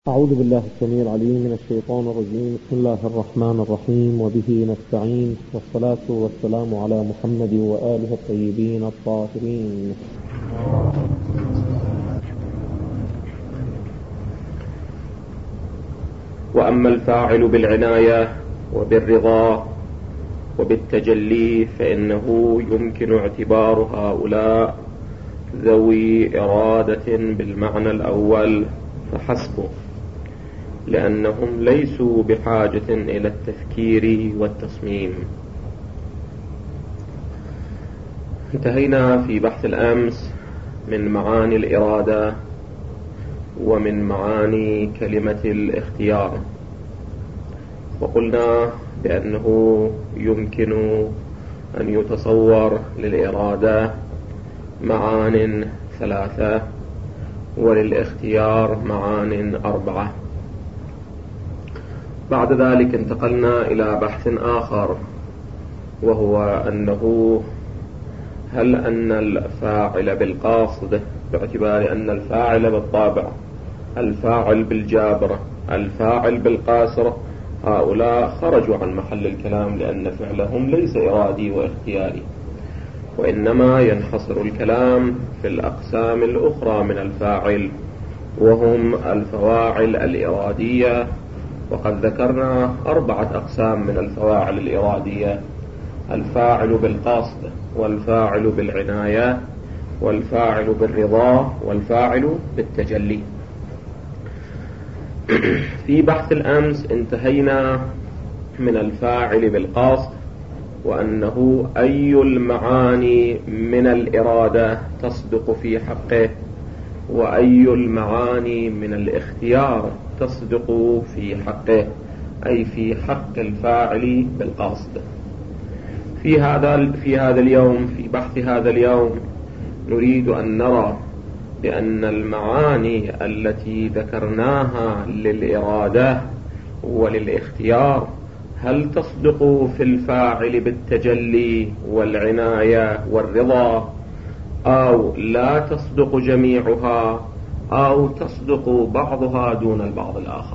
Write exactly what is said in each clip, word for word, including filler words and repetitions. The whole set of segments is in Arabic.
أعوذ بالله السميع العليم من الشيطان الرجيم. بسم الله الرحمن الرحيم، وبه نستعين، والصلاة والسلام على محمد وآله الطيبين الطاهرين. وأما الفاعل بالعناية وبالرضا وبالتجلي فإنه يمكن اعتبار هؤلاء ذوي إرادة بالمعنى الأول فحسبه، لأنهم ليسوا بحاجة إلى التفكير والتصميم. انتهينا في بحث الأمس من معاني الإرادة ومن معاني كلمة الاختيار، وقلنا بأنه يمكن أن يتصور للإرادة معان ثلاثة وللاختيار معان أربعة. بعد ذلك انتقلنا إلى بحث آخر، وهو أنه هل أن الفاعل بالقاصد، باعتبار أن الفاعل بالطابع، الفاعل بالجابر، الفاعل بالقاصر، هؤلاء خرجوا عن محل الكلام، لأن فعلهم ليس إرادي واختياري، وإنما ينحصر الكلام في الأقسام الأخرى من الفاعل، وهم الفواعل الإرادية. وقد ذكرنا أربعة أقسام من الفواعل الإرادية: الفاعل بالقصد، والفاعل بالعناية، والفاعل بالرضا، والفاعل بالتجلي. في بحث الأمس انتهينا من الفاعل بالقصد، وأنه أي المعاني من الإرادة تصدق في حقه، وأي المعاني من الاختيار تصدق في حقه، أي في حق الفاعل بالقصد. في هذا في هذا اليوم، في بحث هذا اليوم، نريد أن نرى بأن المعاني التي ذكرناها للإرادة وللاختيار هل تصدق في الفاعل بالتجلي والعناية والرضا، أو لا تصدق جميعها، أو تصدق بعضها دون البعض الآخر.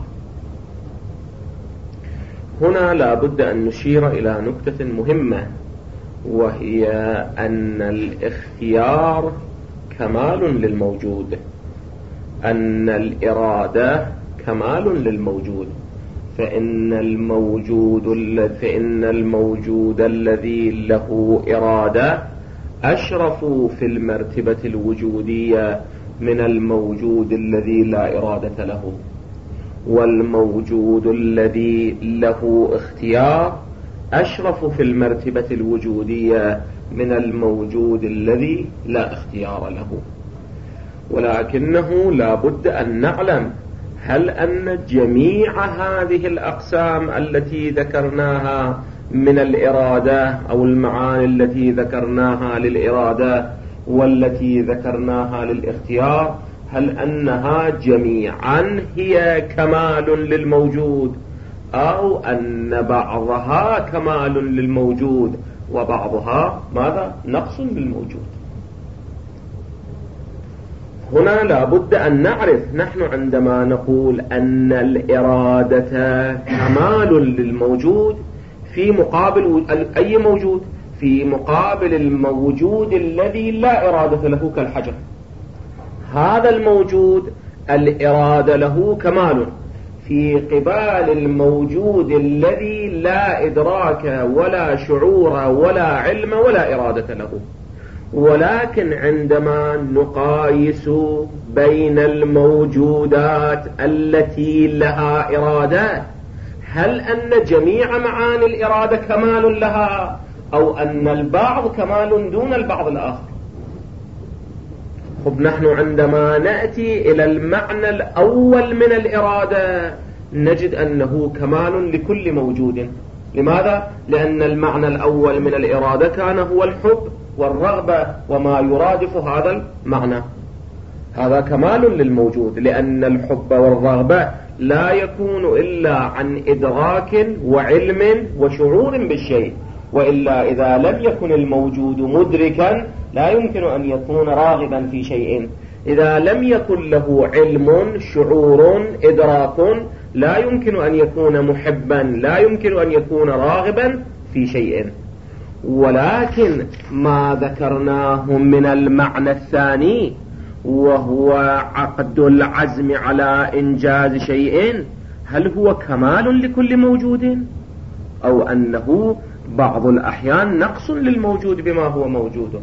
هنا لا بد أن نشير إلى نكتة مهمة، وهي أن الاختيار كمال للموجود، أن الإرادة كمال للموجود، فإن الموجود فإن الموجود الذي له إرادة أشرف في المرتبة الوجودية من الموجود الذي لا إرادة له، والموجود الذي له اختيار أشرف في المرتبة الوجودية من الموجود الذي لا اختيار له. ولكنه لا بد أن نعلم هل أن جميع هذه الأقسام التي ذكرناها من الإرادة، أو المعاني التي ذكرناها للإرادة والتي ذكرناها للاختيار، هل أنها جميعا هي كمال للموجود، أو أن بعضها كمال للموجود وبعضها ماذا؟ نقص للموجود؟ هنا لا بد أن نعرف، نحن عندما نقول أن الإرادة كمال للموجود، في مقابل أي موجود؟ في مقابل الموجود الذي لا إرادة له كالحجر. هذا الموجود الإرادة له كمال في قبال الموجود الذي لا إدراك ولا شعور ولا علم ولا إرادة له. ولكن عندما نقايس بين الموجودات التي لها إرادات، هل أن جميع معاني الإرادة كمال لها، أو أن البعض كمال دون البعض الآخر؟ خب، نحن عندما نأتي إلى المعنى الأول من الإرادة نجد أنه كمال لكل موجود. لماذا؟ لأن المعنى الأول من الإرادة كان هو الحب والرغبة وما يرادف هذا المعنى. هذا كمال للموجود، لأن الحب والرغبة لا يكون إلا عن إدراك وعلم وشعور بالشيء، وإلا إذا لم يكن الموجود مدركا لا يمكن أن يكون راغبا في شيء. إذا لم يكن له علم شعور إدراك لا يمكن أن يكون محبا، لا يمكن أن يكون راغبا في شيء. ولكن ما ذكرناه من المعنى الثاني وهو عقد العزم على إنجاز شيء، هل هو كمال لكل موجود أو أنه بعض الأحيان نقص للموجود بما هو موجود؟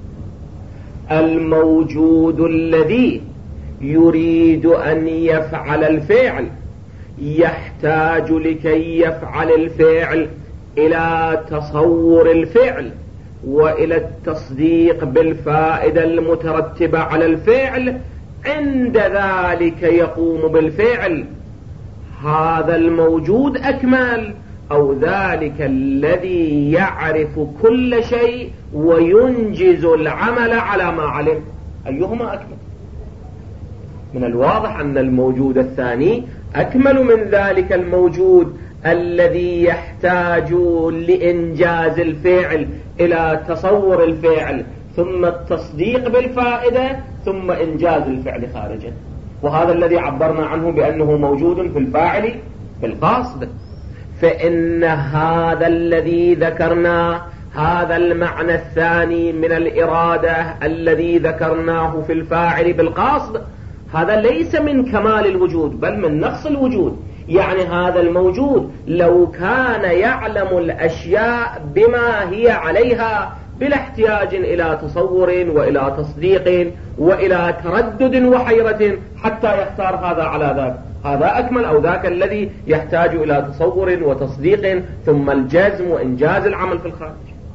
الموجود الذي يريد أن يفعل الفعل يحتاج لكي يفعل الفعل إلى تصور الفعل وإلى التصديق بالفائدة المترتبة على الفعل، عند ذلك يقوم بالفعل. هذا الموجود أكمل أو ذلك الذي يعرف كل شيء وينجز العمل على ما علم؟ أيهما أكمل؟ من الواضح أن الموجود الثاني أكمل من ذلك الموجود الذي يحتاج لإنجاز الفعل إلى تصور الفعل ثم التصديق بالفائدة ثم إنجاز الفعل خارجا. وهذا الذي عبرنا عنه بأنه موجود في الفاعل بالقصد. فإن هذا الذي ذكرناه، هذا المعنى الثاني من الإرادة الذي ذكرناه في الفاعل بالقصد، هذا ليس من كمال الوجود بل من نقص الوجود. يعني هذا الموجود لو كان يعلم الأشياء بما هي عليها بلا احتياج إلى تصور وإلى تصديق وإلى تردد وحيرة حتى يختار هذا على ذاك، هذا أكمل أو ذاك الذي يحتاج إلى تصور وتصديق ثم الجزم وإنجاز العمل في الخارج.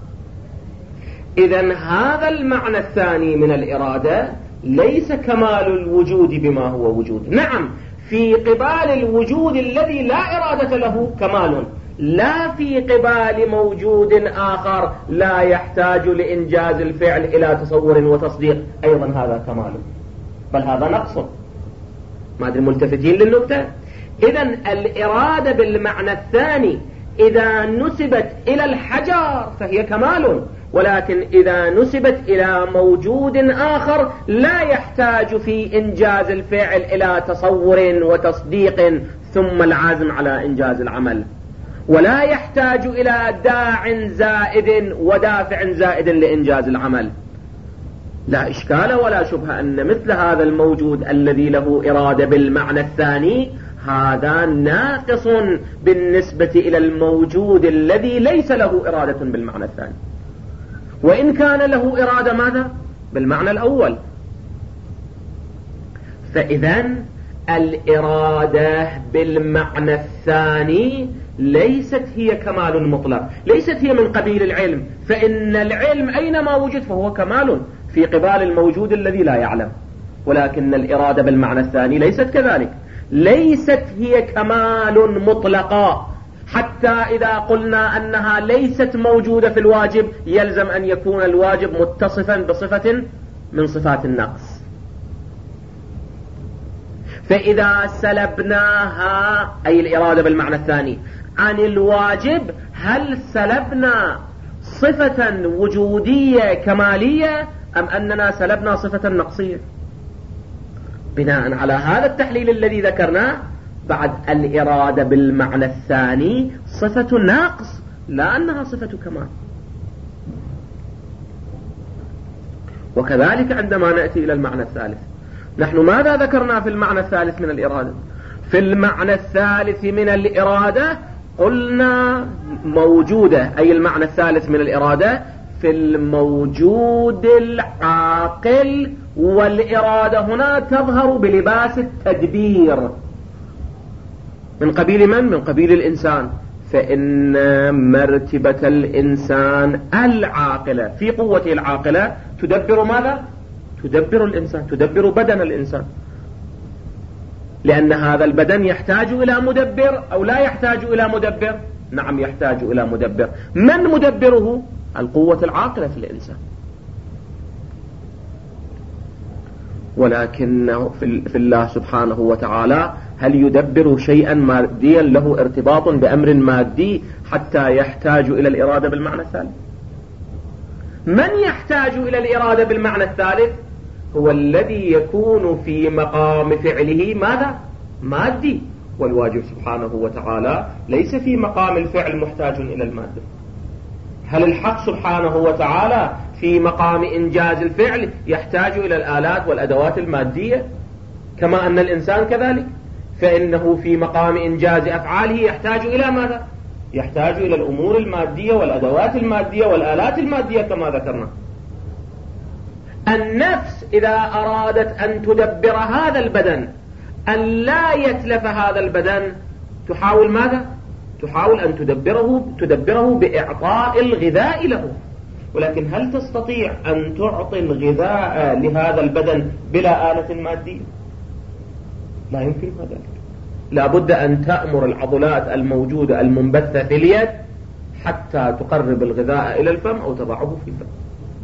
إذن هذا المعنى الثاني من الإرادة ليس كمال الوجود بما هو وجود. نعم، في قبال الوجود الذي لا إرادة له كمال، لا في قبال موجود آخر لا يحتاج لإنجاز الفعل إلى تصور وتصديق أيضا هذا كمال، بل هذا نقص. ما أدري ملتفتين للنقطة؟ إذن الإرادة بالمعنى الثاني إذا نسبت إلى الحجر فهي كمال، ولكن إذا نسبت إلى موجود آخر لا يحتاج في إنجاز الفعل إلى تصور وتصديق ثم العزم على إنجاز العمل، ولا يحتاج إلى داع زائد ودافع زائد لإنجاز العمل، لا إشكال ولا شبهة أن مثل هذا الموجود الذي له إرادة بالمعنى الثاني هذا ناقص بالنسبة إلى الموجود الذي ليس له إرادة بالمعنى الثاني، وإن كان له إرادة ماذا؟ بالمعنى الأول. فإذن الإرادة بالمعنى الثاني ليست هي كمال مطلق، ليست هي من قبيل العلم، فإن العلم أينما وجد فهو كمال في قبال الموجود الذي لا يعلم. ولكن الإرادة بالمعنى الثاني ليست كذلك، ليست هي كمال مطلقا، حتى إذا قلنا أنها ليست موجودة في الواجب يلزم أن يكون الواجب متصفا بصفة من صفات النقص. فإذا سلبناها أي الإرادة بالمعنى الثاني عن الواجب، هل سلبنا صفة وجودية كمالية أم أننا سلبنا صفة نقصية؟ بناء على هذا التحليل الذي ذكرناه بعد الإرادة بالمعنى الثاني صفة ناقص لا أنها صفة كمال. وكذلك عندما نأتي إلى المعنى الثالث، نحن ماذا ذكرنا في المعنى الثالث من الإرادة؟ في المعنى الثالث من الإرادة قلنا موجودة، أي المعنى الثالث من الإرادة في الموجود العاقل، والإرادة هنا تظهر بلباس التدبير من قبيل من؟ من قبيل الإنسان. فإن مرتبة الإنسان العاقلة في قوته العاقلة تدبر ماذا؟ تدبر الإنسان، تدبر بدن الإنسان، لأن هذا البدن يحتاج إلى مدبر أو لا يحتاج إلى مدبر؟ نعم يحتاج إلى مدبر. من مدبره؟ القوة العاقلة في الإنسان. ولكن في الله سبحانه وتعالى هل يدبر شيئا ماديا له ارتباط بأمر مادي حتى يحتاج إلى الإرادة بالمعنى الثالث؟ من يحتاج إلى الإرادة بالمعنى الثالث؟ هو الذي يكون في مقام فعله ماذا؟ مادي، والواجب سبحانه وتعالى ليس في مقام الفعل محتاج إلى المادة. هل الحق سبحانه وتعالى في مقام إنجاز الفعل يحتاج إلى الآلات والأدوات المادية كما أن الإنسان كذلك؟ فإنه في مقام إنجاز أفعاله يحتاج إلى ماذا؟ يحتاج إلى الأمور المادية والأدوات المادية والآلات المادية كما ذكرنا. النفس إذا أرادت أن تدبر هذا البدن أن لا يتلف هذا البدن تحاول ماذا؟ تحاول أن تدبره, تدبره بإعطاء الغذاء له. ولكن هل تستطيع أن تعطي الغذاء لهذا البدن بلا آلة مادية؟ لا يمكن ذلك. لا بد أن تأمر العضلات الموجودة المنبثة في اليد حتى تقرب الغذاء إلى الفم أو تضعه في الفم.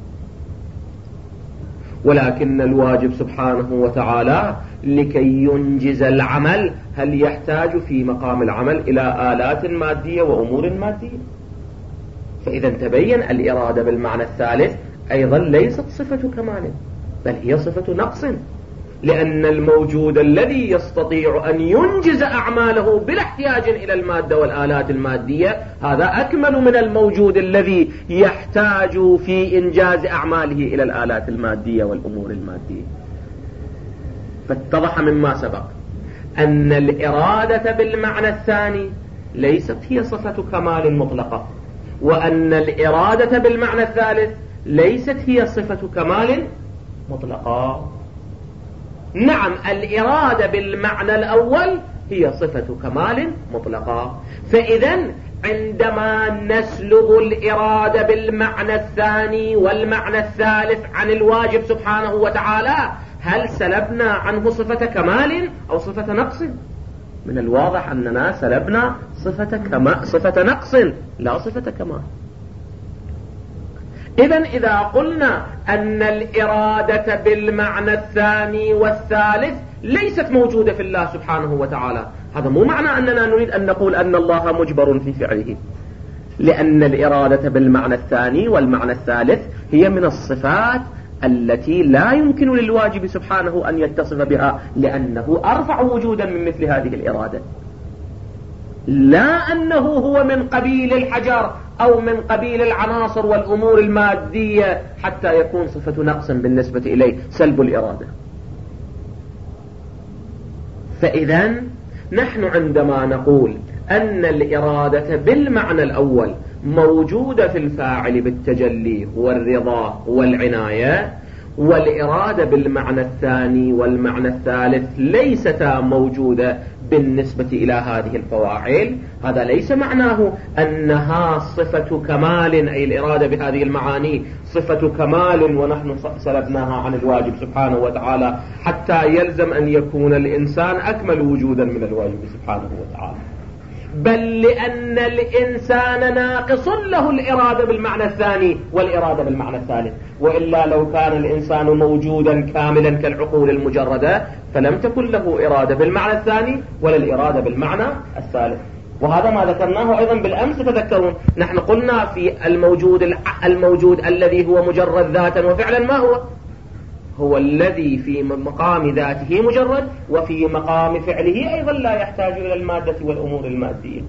ولكن الواجب سبحانه وتعالى لكي ينجز العمل هل يحتاج في مقام العمل إلى آلات مادية وأمور مادية؟ فإذا تبين الإرادة بالمعنى الثالث أيضا ليست صفة كمال بل هي صفة نقص، لأن الموجود الذي يستطيع أن ينجز أعماله بلا احتياج إلى المادة والآلات المادية هذا أكمل من الموجود الذي يحتاج في إنجاز أعماله إلى الآلات المادية والأمور المادية. فاتضح مما سبق أن الإرادة بالمعنى الثاني ليست هي صفة كمال مطلقة، وأن الإرادة بالمعنى الثالث ليست هي صفة كمال مطلقة. نعم، الإرادة بالمعنى الأول هي صفة كمال مطلقة. فإذا عندما نسلب الإرادة بالمعنى الثاني والمعنى الثالث عن الواجب سبحانه وتعالى هل سلبنا عنه صفة كمال أو صفة نقص؟ من الواضح أننا سلبنا صفة, كما صفة نقص لا صفة كمال. إذن إذا قلنا أن الإرادة بالمعنى الثاني والثالث ليست موجودة في الله سبحانه وتعالى، هذا مو معنى أننا نريد أن نقول أن الله مجبر في فعله، لأن الإرادة بالمعنى الثاني والمعنى الثالث هي من الصفات التي لا يمكن للواجب سبحانه أن يتصف بها، لأنه أرفع وجودا من مثل هذه الإرادة. لا أنه هو من قبيل الحجر أو من قبيل العناصر والأمور المادية حتى يكون صفة نقص بالنسبة إليه سلب الإرادة. فإذا نحن عندما نقول أن الإرادة بالمعنى الأول موجودة في الفاعل بالتجلي والرضا والعناية، والإرادة بالمعنى الثاني والمعنى الثالث ليستا موجودة بالنسبة إلى هذه الفواعل، هذا ليس معناه أنها صفة كمال، أي الإرادة بهذه المعاني صفة كمال ونحن سلبناها عن الواجب سبحانه وتعالى حتى يلزم أن يكون الإنسان أكمل وجودا من الواجب سبحانه وتعالى، بل لأن الإنسان ناقص له الإرادة بالمعنى الثاني والإرادة بالمعنى الثالث، وإلا لو كان الإنسان موجودا كاملا كالعقول المجردة فلم تكن له إرادة بالمعنى الثاني ولا الإرادة بالمعنى الثالث. وهذا ما ذكرناه أيضا بالأمس تذكرون، نحن قلنا في الموجود الموجود الذي هو مجرد ذاتا وفعلا ما هو؟ هو الذي في مقام ذاته مجرد وفي مقام فعله أيضا لا يحتاج إلى المادة والأمور المادية،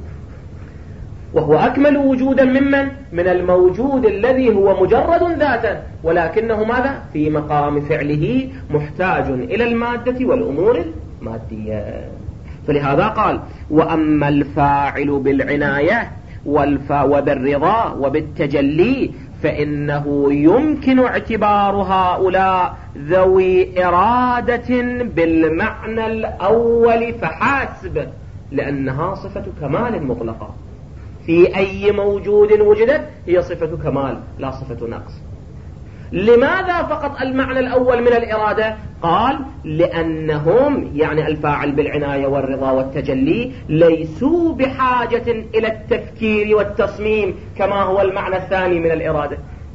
وهو أكمل وجودا ممن من الموجود الذي هو مجرد ذاتا ولكنه ماذا؟ في مقام فعله محتاج إلى المادة والأمور المادية. فلهذا قال وأما الفاعل بالعناية وبالرضا وبالتجلي فإنه يمكن اعتبار هؤلاء ذوي إرادة بالمعنى الأول فحاسب، لأنها صفة كمال مطلقة، في أي موجود وجدت هي صفة كمال لا صفة نقص. لماذا فقط المعنى الأول من الإرادة؟ قال لأنهم يعني الفاعل بالعناية والرضا والتجلي ليسوا بحاجة إلى التفكير والتصميم كما هو المعنى الثاني من الإرادة،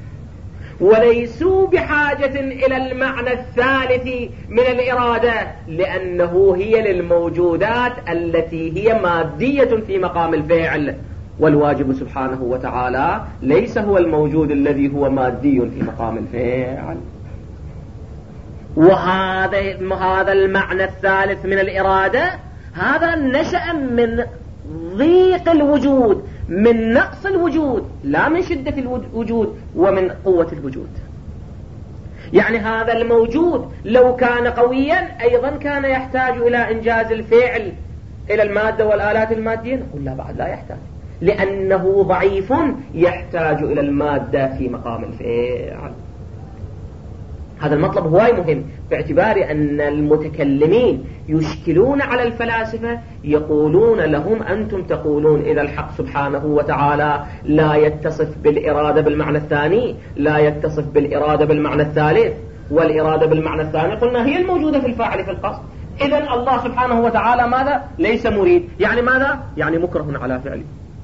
وليسوا بحاجة إلى المعنى الثالث من الإرادة لأنه هي للموجودات التي هي مادية في مقام الفعل، والواجب سبحانه وتعالى ليس هو الموجود الذي هو مادي في مقام الفعل. وهذا هذا المعنى الثالث من الإرادة هذا نشأ من ضيق الوجود، من نقص الوجود، لا من شدة الوجود ومن قوة الوجود. يعني هذا الموجود لو كان قويا أيضا كان يحتاج إلى إنجاز الفعل، إلى المادة والآلات المادية. نقول لا، بعد لا يحتاج، لأنه ضعيف يحتاج إلى المادة في مقام الفعل. هذا المطلب هواي مهم، باعتبار أن المتكلمين يشكلون على الفلاسفة، يقولون لهم أنتم تقولون إذا الحق سبحانه وتعالى لا يتصف بالإرادة بالمعنى الثاني، لا يتصف بالإرادة بالمعنى الثالث، والإرادة بالمعنى الثاني قلنا هي الموجودة في الفاعل في القصد. إذن الله سبحانه وتعالى ماذا؟ ليس مريد. يعني ماذا؟ يعني مكره على فعله.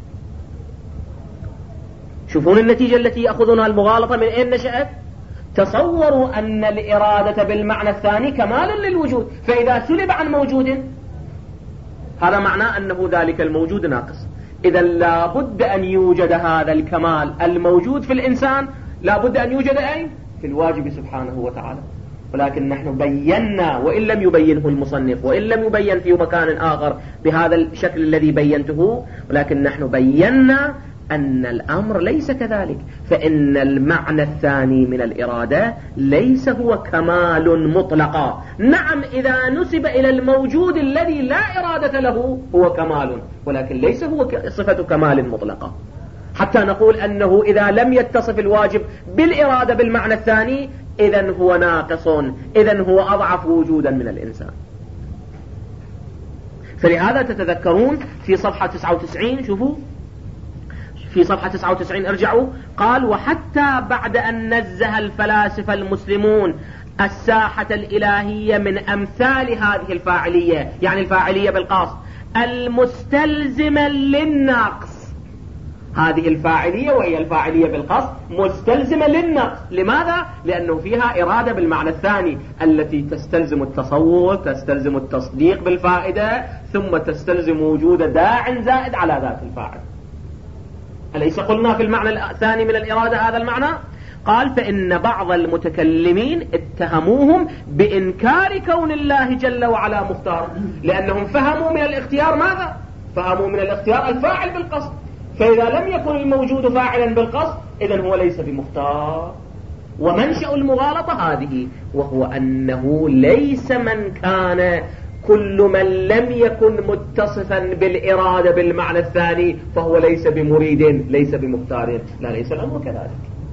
شوفون النتيجة التي يأخذونها المغالطة من أين نشأت؟ تصوروا أن الإرادة بالمعنى الثاني كمال للوجود، فإذا سلب عن موجود هذا معناه أنه ذلك الموجود ناقص. إذا لابد أن يوجد هذا الكمال الموجود في الإنسان، لابد أن يوجد أين؟ في الواجب سبحانه وتعالى. ولكن نحن بينا، وإن لم يبينه المصنف، وإن لم يبين في مكان آخر بهذا الشكل الذي بينته، ولكن نحن بينا أن الأمر ليس كذلك، فإن المعنى الثاني من الإرادة ليس هو كمال مطلقا. نعم إذا نسب إلى الموجود الذي لا إرادة له هو كمال، ولكن ليس هو صفة كمال مطلقا، حتى نقول أنه إذا لم يتصف الواجب بالإرادة بالمعنى الثاني إذن هو ناقص، إذن هو أضعف وجودا من الإنسان. فلهذا تتذكرون في صفحة تسعة وتسعين، شوفوا في صفحة تسعة وتسعين ارجعوا، قال: وحتى بعد أن نزه الفلاسفة المسلمون الساحة الإلهية من أمثال هذه الفاعلية، يعني الفاعلية بالقصد المستلزمة للنقص. هذه الفاعلية وهي الفاعلية بالقصد مستلزمة للنقص. لماذا؟ لأنه فيها إرادة بالمعنى الثاني التي تستلزم التصور، تستلزم التصديق بالفائدة، ثم تستلزم وجود داع زائد على ذات الفاعل. أليس قلنا في المعنى الثاني من الإرادة هذا المعنى؟ قال: فإن بعض المتكلمين اتهموهم بإنكار كون الله جل وعلا مختار، لأنهم فهموا من الاختيار ماذا؟ فهموا من الاختيار الفاعل بالقصد، فإذا لم يكن الموجود فاعلا بالقصد إذن هو ليس بمختار. ومنشأ المغالطة هذه، وهو أنه ليس من كان كل من لم يكن متصفا بالإرادة بالمعنى الثاني فهو ليس بمريد، ليس بمختار. لا، ليس الأمر كذلك.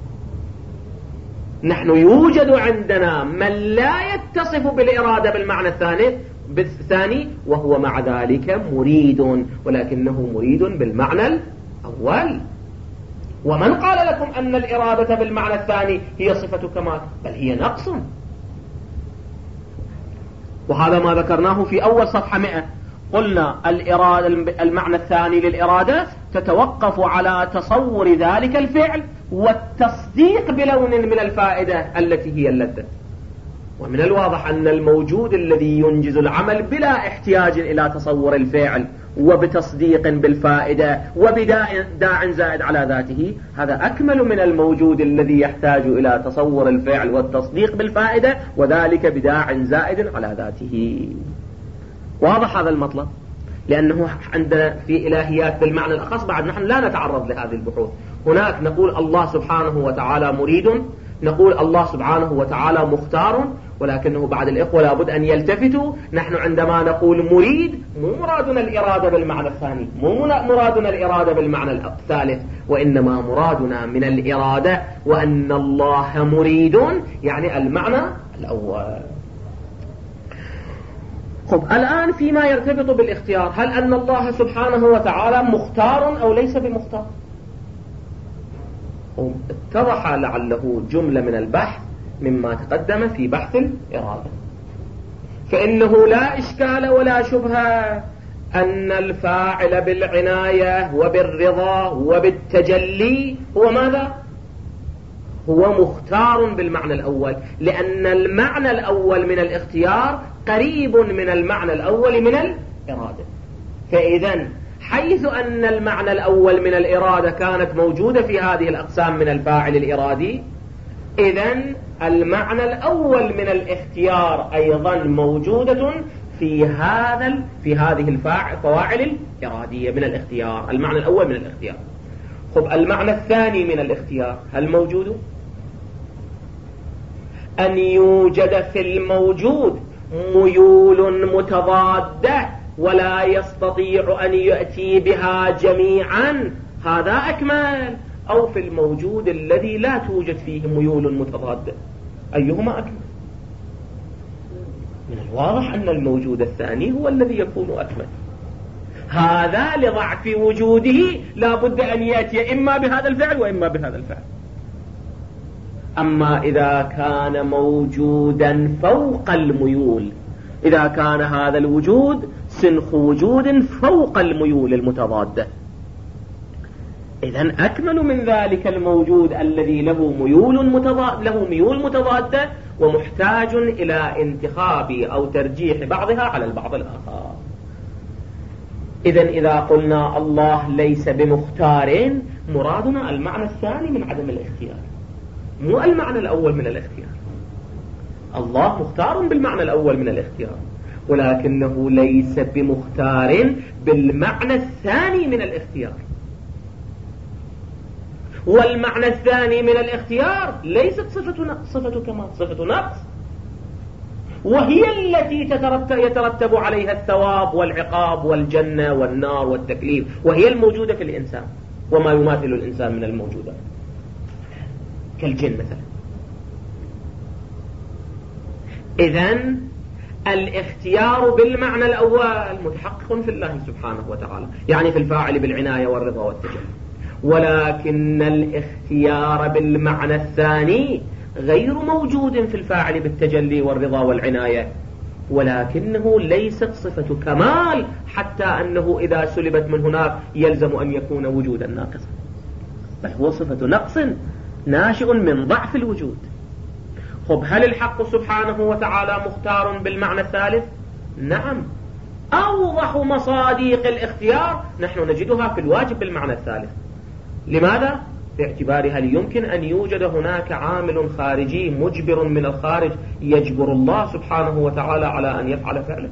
نحن يوجد عندنا من لا يتصف بالإرادة بالمعنى الثاني بالثاني وهو مع ذلك مريد، ولكنه مريد بالمعنى الأول. ومن قال لكم أن الإرادة بالمعنى الثاني هي صفة كمال؟ بل هي نقص. وهذا ما ذكرناه في أول صفحة مئة. قلنا الإرادة المعنى الثاني للإرادة تتوقف على تصور ذلك الفعل والتصديق بلون من الفائدة التي هي اللذة. ومن الواضح أن الموجود الذي ينجز العمل بلا احتياج إلى تصور الفعل وبتصديق بالفائدة وبداع زائد على ذاته، هذا أكمل من الموجود الذي يحتاج إلى تصور الفعل والتصديق بالفائدة وذلك بداع زائد على ذاته. واضح هذا المطلب؟ لأنه عندنا في إلهيات بالمعنى الأخص بعد نحن لا نتعرض لهذه البحوث. هناك نقول الله سبحانه وتعالى مريد، نقول الله سبحانه وتعالى مختار، ولكنه بعد الإخوة لابد أن يلتفتوا. نحن عندما نقول مريد مو مرادنا الإرادة بالمعنى الثاني، مو مرادنا الإرادة بالمعنى الثالث، وإنما مرادنا من الإرادة وأن الله مريد، يعني المعنى الأول. خب الآن فيما يرتبط بالاختيار، هل أن الله سبحانه وتعالى مختار أو ليس بمختار؟ اتضح لعله جملة من البحث مما تقدم في بحث الإرادة. فإنه لا إشكال ولا شبهة أن الفاعل بالعناية وبالرضا وبالتجلي هو ماذا؟ هو مختار بالمعنى الأول، لأن المعنى الأول من الاختيار قريب من المعنى الأول من الإرادة. فإذا حيث أن المعنى الأول من الإرادة كانت موجودة في هذه الأقسام من الفاعل الإرادي، إذن المعنى الأول من الاختيار أيضا موجودة في هذا في هذه الفواعل الإرادية من الاختيار. المعنى الأول من الاختيار. خب المعنى الثاني من الاختيار هل موجود؟ أن يوجد في الموجود ميول متضادة ولا يستطيع أن يأتي بها جميعا، هذا أكمل، أو في الموجود الذي لا توجد فيه ميول متضادة، أيهما أكمل؟ من الواضح أن الموجود الثاني هو الذي يكون أكمل. هذا لضعف وجوده لا بد أن يأتي إما بهذا الفعل وإما بهذا الفعل. أما إذا كان موجودا فوق الميول، إذا كان هذا الوجود سنخ وجود فوق الميول المتضادة، إذن أكمل من ذلك الموجود الذي له ميول متضاد له ميول متضادة ومحتاج إلى انتخاب أو ترجيح بعضها على البعض الآخر. إذن إذا قلنا الله ليس بمختار، مرادنا المعنى الثاني من عدم الاختيار، مو المعنى الأول من الاختيار. الله مختار بالمعنى الأول من الاختيار، ولكنه ليس بمختار بالمعنى الثاني من الاختيار. والمعنى الثاني من الاختيار ليست صفة نقص، صفة كمال، صفة نقص، وهي التي تترتب يترتب عليها الثواب والعقاب والجنة والنار والتكليف، وهي الموجودة في الإنسان وما يماثل الإنسان من الموجودات كالجن مثلا. إذن الاختيار بالمعنى الأول متحقق في الله سبحانه وتعالى، يعني في الفاعل بالعناية والرضا والتجلي، ولكن الاختيار بالمعنى الثاني غير موجود في الفاعل بالتجلي والرضا والعناية، ولكنه ليست صفة كمال حتى أنه إذا سلبت من هناك يلزم أن يكون وجودا ناقصا، بل هو صفة نقص ناشئ من ضعف الوجود. خب هل الحق سبحانه وتعالى مختار بالمعنى الثالث؟ نعم، أوضح مصاديق الاختيار نحن نجدها في الواجب بالمعنى الثالث. لماذا؟ باعتبار هل يمكن أن يوجد هناك عامل خارجي مجبر من الخارج يجبر الله سبحانه وتعالى على أن يفعل فعله؟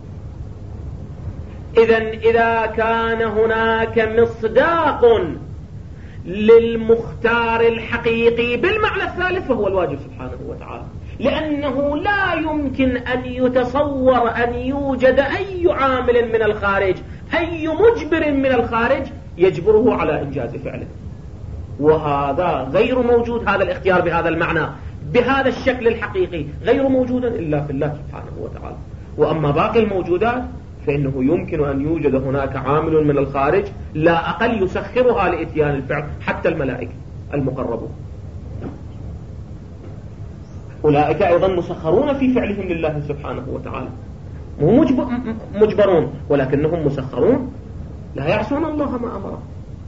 إذن إذا كان هناك مصداق للمختار الحقيقي بالمعنى الثالث فهو الواجب سبحانه وتعالى، لأنه لا يمكن أن يتصور أن يوجد أي عامل من الخارج، أي مجبر من الخارج يجبره على إنجاز فعله، وهذا غير موجود. هذا الاختيار بهذا المعنى بهذا الشكل الحقيقي غير موجود إلا في الله سبحانه وتعالى. وأما باقي الموجودات فإنه يمكن أن يوجد هناك عامل من الخارج لا أقل يسخرها لإتيان الفعل، حتى الملائكة المقربون أولئك أيضا مسخرون في فعلهم لله سبحانه وتعالى، مو مجبرون ولكنهم مسخرون لا يعصون الله ما أمره.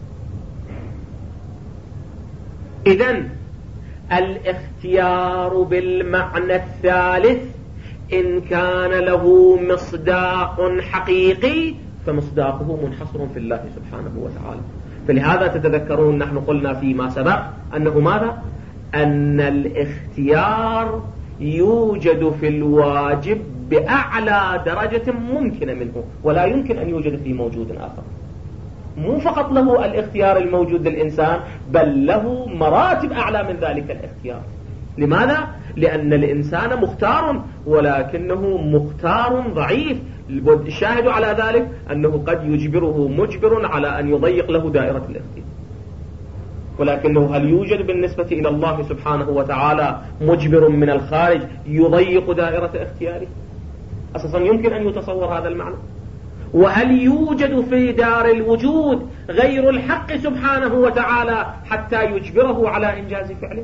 إذن الاختيار بالمعنى الثالث إن كان له مصداق حقيقي فمصداقه منحصر في الله سبحانه وتعالى. فلهذا تتذكرون نحن قلنا فيما سبق أنه ماذا؟ أن الاختيار يوجد في الواجب بأعلى درجة ممكنة منه، ولا يمكن أن يوجد في موجود آخر. مو فقط له الاختيار الموجود للإنسان، بل له مراتب أعلى من ذلك الاختيار. لماذا؟ لأن الإنسان مختار، ولكنه مختار ضعيف. الشاهد على ذلك أنه قد يجبره مجبر على أن يضيق له دائرة الاختيار، ولكنه هل يوجد بالنسبة إلى الله سبحانه وتعالى مجبر من الخارج يضيق دائرة اختياره؟ أساسا يمكن أن يتصور هذا المعنى؟ وهل يوجد في دار الوجود غير الحق سبحانه وتعالى حتى يجبره على إنجاز فعله؟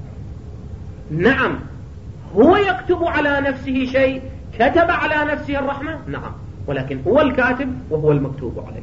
نعم، هو يكتب على نفسه شيء، كتب على نفسه الرحمة، نعم، ولكن هو الكاتب وهو المكتوب عليه.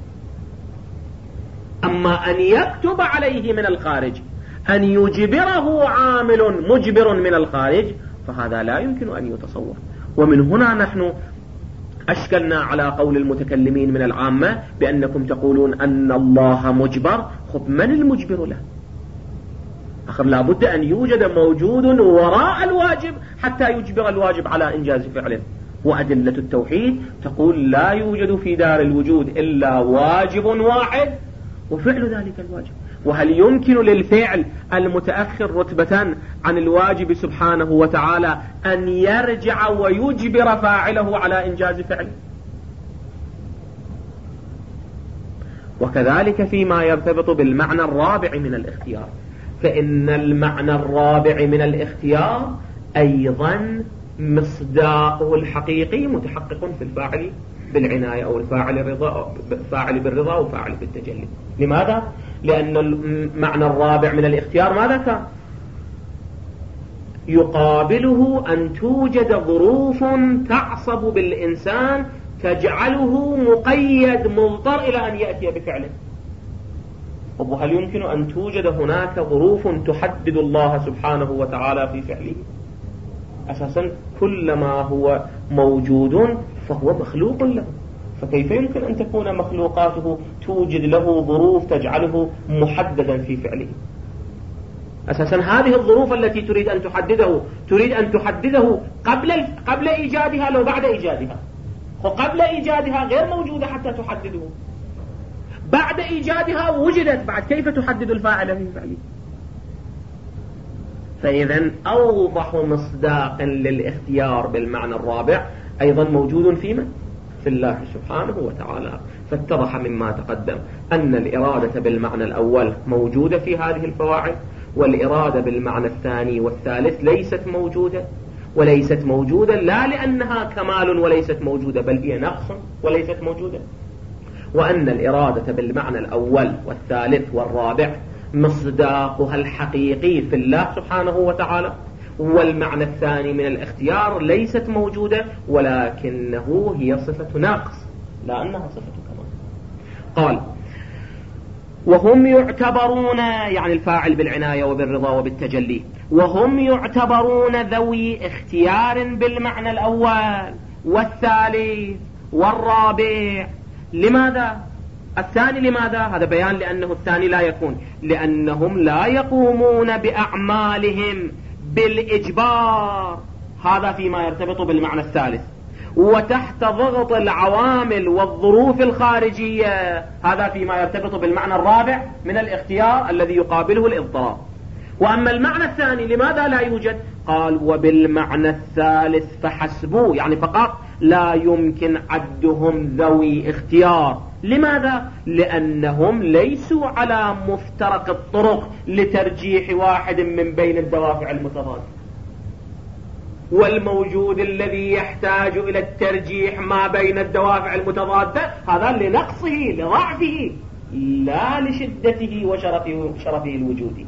أما أن يكتب عليه من الخارج، أن يجبره عامل مجبر من الخارج، فهذا لا يمكن أن يتصور. ومن هنا نحن أشكلنا على قول المتكلمين من العامة بأنكم تقولون أن الله مجبر. خب من المجبر له؟ أخر لابد أن يوجد موجود وراء الواجب حتى يجبر الواجب على إنجاز فعله. وأدلة التوحيد تقول لا يوجد في دار الوجود إلا واجب واحد وفعل ذلك الواجب. وهل يمكن للفعل المتأخر رتبة عن الواجب سبحانه وتعالى أن يرجع ويجبر فاعله على إنجاز فعله؟ وكذلك فيما يرتبط بالمعنى الرابع من الاختيار، فإن المعنى الرابع من الاختيار أيضا مصداقه الحقيقي متحقق في الفاعل بالعناية أو الفاعل الرضا، فاعل بالرضا وفاعل بالتجلي. لماذا؟ لأن المعنى الرابع من الاختيار ماذا كان؟ يقابله أن توجد ظروف تعصب بالإنسان تجعله مقيد مضطر إلى أن يأتي بفعله. وهل يمكن أن توجد هناك ظروف تحدد الله سبحانه وتعالى في فعله؟ أساسا كل ما هو موجود فهو مخلوق له، فكيف يمكن أن تكون مخلوقاته توجد له ظروف تجعله محددا في فعله؟ أساسا هذه الظروف التي تريد أن تحدده تريد أن تحدده قبل قبل إيجادها لو بعد إيجادها، وقبل إيجادها غير موجودة حتى تحدده، بعد إيجادها وجدت، بعد كيف تحدد الفاعل في فعله؟ فإذا أوضح مصداق للاختيار بالمعنى الرابع أيضا موجود في من؟ في الله سبحانه وتعالى. فاتضح مما تقدم أن الإرادة بالمعنى الأول موجودة في هذه الفواعل، والإرادة بالمعنى الثاني والثالث ليست موجودة، وليست موجودة لا لأنها كمال وليست موجودة، بل هي نقص وليست موجودة. وأن الإرادة بالمعنى الأول والثالث والرابع مصداقها الحقيقي في الله سبحانه وتعالى، والمعنى الثاني من الاختيار ليست موجودة ولكنه هي صفة ناقص لا أنها صفة كمال. قال وهم يعتبرون، يعني الفاعل بالعناية وبالرضا وبالتجلي، وهم يعتبرون ذوي اختيار بالمعنى الأول والثالث والرابع. لماذا؟ الثاني لماذا؟ هذا بيان لأنه الثاني لا يكون، لأنهم لا يقومون بأعمالهم بالإجبار، هذا فيما يرتبط بالمعنى الثالث، وتحت ضغط العوامل والظروف الخارجية، هذا فيما يرتبط بالمعنى الرابع من الاختيار الذي يقابله الإضطراب. وأما المعنى الثاني لماذا لا يوجد؟ قال وبالمعنى الثالث فحسبوا، يعني فقط لا يمكن عدهم ذوي اختيار. لماذا؟ لأنهم ليسوا على مفترق الطرق لترجيح واحد من بين الدوافع المتضادة، والموجود الذي يحتاج إلى الترجيح ما بين الدوافع المتضادة هذا لنقصه لضعفه لا لشدته وشرفه شرفه الوجودي.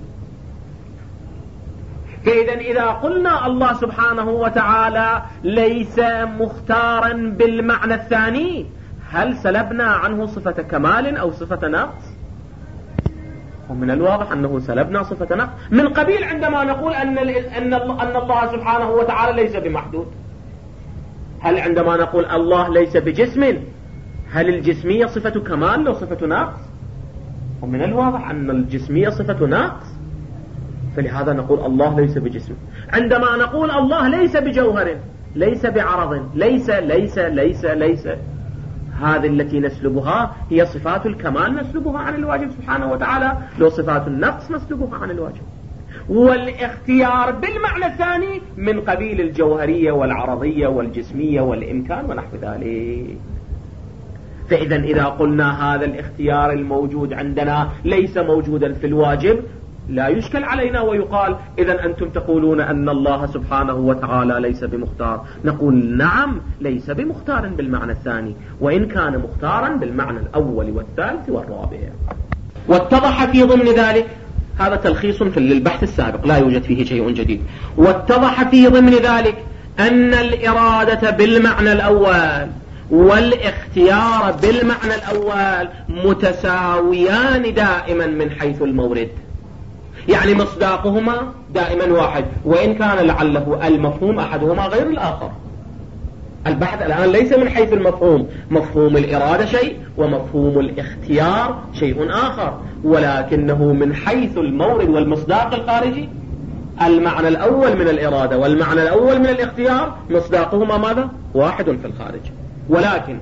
فإذا إذا قلنا الله سبحانه وتعالى ليس مختارا بالمعنى الثاني، هل سلبنا عنه صفة كمال أو صفة نقص؟ ومن الواضح أنه سلبنا صفة نقص، من قبيل عندما نقول أن أن أن الله سبحانه وتعالى ليس بمحدود. هل عندما نقول الله ليس بجسم، هل الجسمية صفة كمال أو صفة نقص؟ ومن الواضح أن الجسمية صفة نقص، فلهذا نقول الله ليس بجسم. عندما نقول الله ليس بجوهر، ليس بعرض، ليس ليس ليس ليس هذه التي نسلبها هي صفات الكمال نسلبها عن الواجب سبحانه وتعالى، لو صفات النقص نسلبها عن الواجب. والاختيار بالمعنى الثاني من قبيل الجوهرية والعرضية والجسمية والإمكان ونحو ذلك. فإذا إذا قلنا هذا الاختيار الموجود عندنا ليس موجودا في الواجب لا يشكل علينا ويقال إذا أنتم تقولون أن الله سبحانه وتعالى ليس بمختار. نقول نعم ليس بمختار بالمعنى الثاني، وإن كان مختارا بالمعنى الأول والثالث والرابع. واتضح في ضمن ذلك، هذا تلخيص في البحث السابق لا يوجد فيه شيء جديد، واتضح في ضمن ذلك أن الإرادة بالمعنى الأول والاختيار بالمعنى الأول متساويان دائما من حيث المورد، يعني مصداقهما دائما واحد، وإن كان لعله المفهوم أحدهما غير الآخر. البحث الآن ليس من حيث المفهوم، مفهوم الإرادة شيء ومفهوم الاختيار شيء آخر، ولكنه من حيث المورد والمصداق الخارجي المعنى الأول من الإرادة والمعنى الأول من الاختيار مصداقهما ماذا؟ واحد في الخارج. ولكن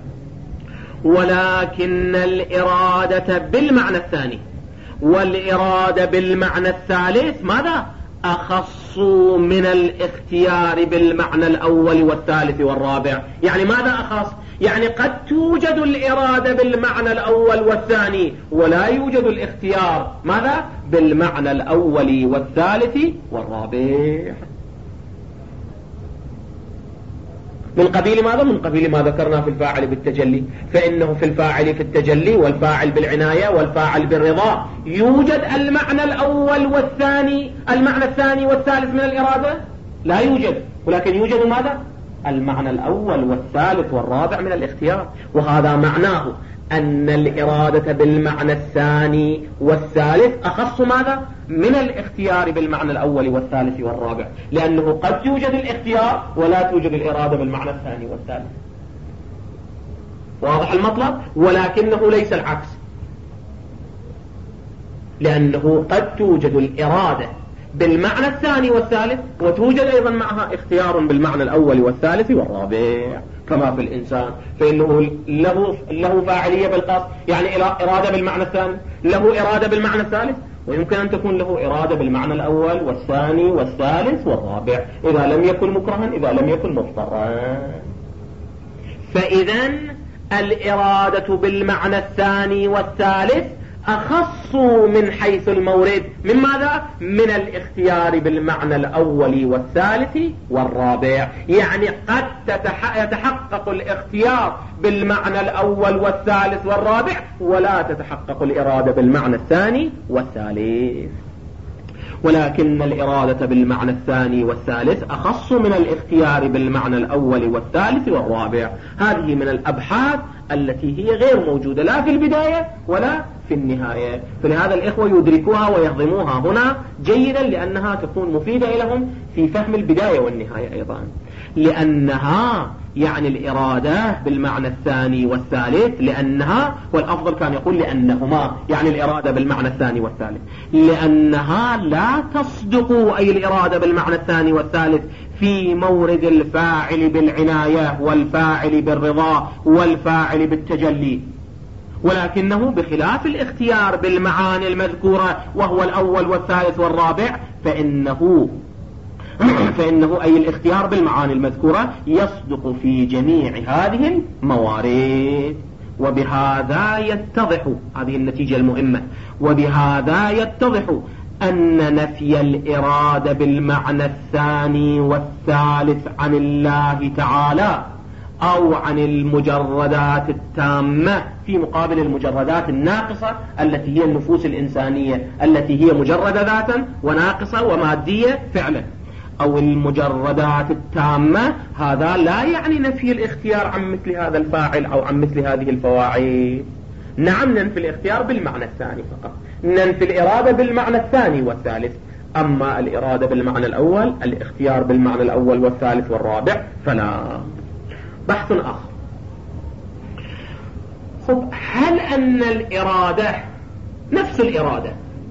ولكن الإرادة بالمعنى الثاني والإرادة بالمعنى الثالث ماذا؟ أخص من الاختيار بالمعنى الأول والثالث والرابع. يعني ماذا أخص؟ يعني قد توجد الإرادة بالمعنى الأول والثاني ولا يوجد الاختيار ماذا؟ بالمعنى الأول والثالث والرابع. من قبيل ماذا؟ من قبيل ما ذكرنا في الفاعل بالتجلي، فإنه في الفاعل في التجلي والفاعل بالعناية والفاعل بالرضا يوجد المعنى الأول والثاني، المعنى الثاني والثالث من الإرادة لا يوجد، ولكن يوجد ماذا؟ المعنى الأول والثالث والرابع من الاختيار. وهذا معناه أن الإرادة بالمعنى الثاني والثالث أخص ماذا؟ من الاختيار بالمعنى الأول والثالث والرابع، لأنه قد يوجد الاختيار ولا توجد الإرادة بالمعنى الثاني والثالث. واضح المطلب؟ ولكنه ليس العكس، لأنه قد توجد الإرادة بالمعنى الثاني والثالث وتوجد أيضا معها اختيار بالمعنى الأول والثالث والرابع، كما في الإنسان، فإنه له له فاعلية بالقصد، يعني إرادة بالمعنى الثاني، له إرادة بالمعنى الثالث، ويمكن أن تكون له إرادة بالمعنى الأول والثاني والثالث والرابع إذا لم يكن مكرها، إذا لم يكن مضطرا. فإذا الإرادة بالمعنى الثاني والثالث أخص من حيث المورد من ماذا؟ من الاختيار بالمعنى الأول والثالث والرابع. يعني قد يتحقق الاختيار بالمعنى الأول والثالث والرابع ولا تتحقق الإرادة بالمعنى الثاني والثالث، ولكن الإرادة بالمعنى الثاني والثالث أخص من الاختيار بالمعنى الأول والثالث والرابع. هذه من الأبحاث التي هي غير موجودة لا في البداية ولا في النهاية، فلهذا الإخوة يدركوها ويهضموها هنا جيدا، لأنها تكون مفيدة لهم في فهم البداية والنهاية أيضا. لأنها يعني الإرادة بالمعنى الثاني والثالث، لأنها والأفضل كان يقول لأنهما، يعني الإرادة بالمعنى الثاني والثالث، لأنها لا تصدق أي الإرادة بالمعنى الثاني والثالث في مورد الفاعل بالعناية والفاعل بالرضا والفاعل بالتجلي، ولكنه بخلاف الاختيار بالمعاني المذكورة وهو الأول والثالث والرابع فإنه فإنه أي الاختيار بالمعاني المذكورة يصدق في جميع هذه الموارد. وبهذا يتضح، هذه النتيجة المهمة، وبهذا يتضح أن نفي الإرادة بالمعنى الثاني والثالث عن الله تعالى أو عن المجردات التامة في مقابل المجردات الناقصة التي هي النفوس الإنسانية التي هي مجردة ذاتا وناقصة ومادية فعلا، أو المجردات التامة، هذا لا يعني نفي الاختيار عن مثل هذا الفاعل أو عن مثل هذه الفواعل. نعم ننفي الاختيار بالمعنى الثاني فقط، ننفي الإرادة بالمعنى الثاني والثالث، أما الإرادة بالمعنى الأول، الاختيار بالمعنى الأول والثالث والرابع فلا. بحث آخر، خب هل أن الإرادة نفس الإرادة،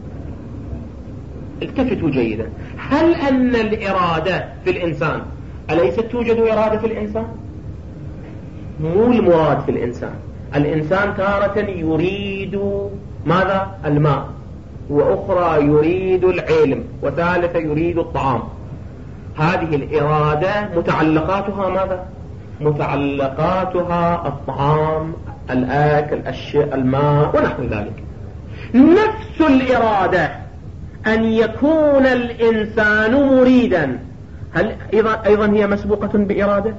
التفتوا جيدا، هل أن الإرادة في الإنسان أليست توجد إرادة في الإنسان؟ مو المراد في الإنسان. الإنسان تارة يريد ماذا؟ الماء، وأخرى يريد العلم، وثالثة يريد الطعام. هذه الإرادة متعلقاتها ماذا؟ متعلقاتها الطعام، الأكل، الشيء، الماء ونحو ذلك. نفس الإرادة أن يكون الإنسان مريدا، هل أيضا هي مسبوقة بإرادة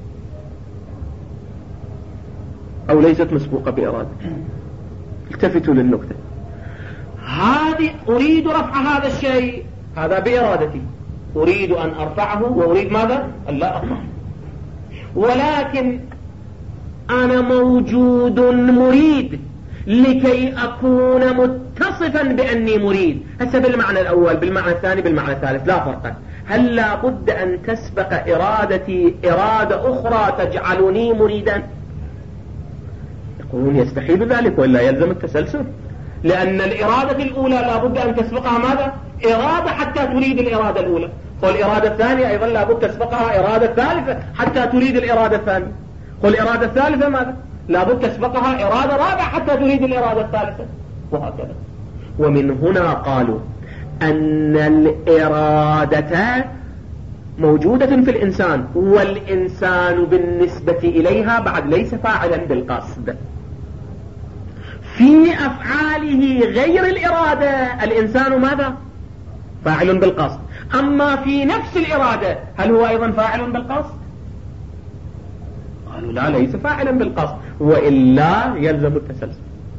أو ليست مسبوقة بإرادة؟ التفتوا للنكتة هذه. أريد رفع هذا الشيء، هذا بإرادتي، أريد أن أرفعه وأريد ماذا؟ أن لا أرفعه، ولكن أنا موجود مريد لكي أكون متصفا بأني مريد. هسه بالمعنى الأول، بالمعنى الثاني، بالمعنى الثالث لا فرق. هل لا بد أن تسبق إرادتي إرادة أخرى تجعلني مريدا؟ يقولون يستحيل ذلك وإلا يلزم التسلسل، لأن الإرادة الأولى لا بد أن تسبقها ماذا؟ إرادة حتى تريد الإرادة الأولى، والإرادة الثانية أيضا لا بد تسبقها إرادة ثالثة حتى تريد الإرادة الثانية، والإرادة الثالثة ماذا؟ لا بد تسبقها إرادة رابعة حتى تريد الإرادة الثالثة، وهكذا. ومن هنا قالوا أن الإرادة موجودة في الإنسان، والإنسان بالنسبة إليها بعد ليس فاعلا بالقصد. في أفعاله غير الإرادة الإنسان ماذا؟ فاعل بالقصد. أما في نفس الإرادة هل هو أيضا فاعل بالقصد؟ قالوا لا، ليس فاعلا بالقصد، وإلا يلزم التسلسل.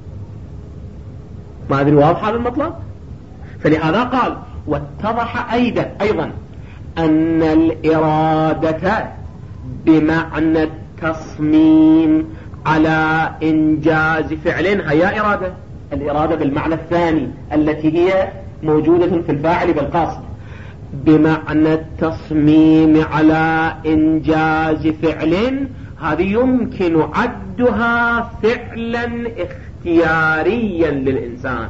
ما أدري واضح هذا المطلب؟ فلهذا قال واتضح أيضا أيضا أن الإرادة بمعنى التصميم على إنجاز فعل هي إرادة، الإرادة بالمعنى الثاني التي هي موجودة في الفاعل بالقصد، بمعنى التصميم على إنجاز فعل، هذه يمكن عدها فعلا اختياريا للإنسان.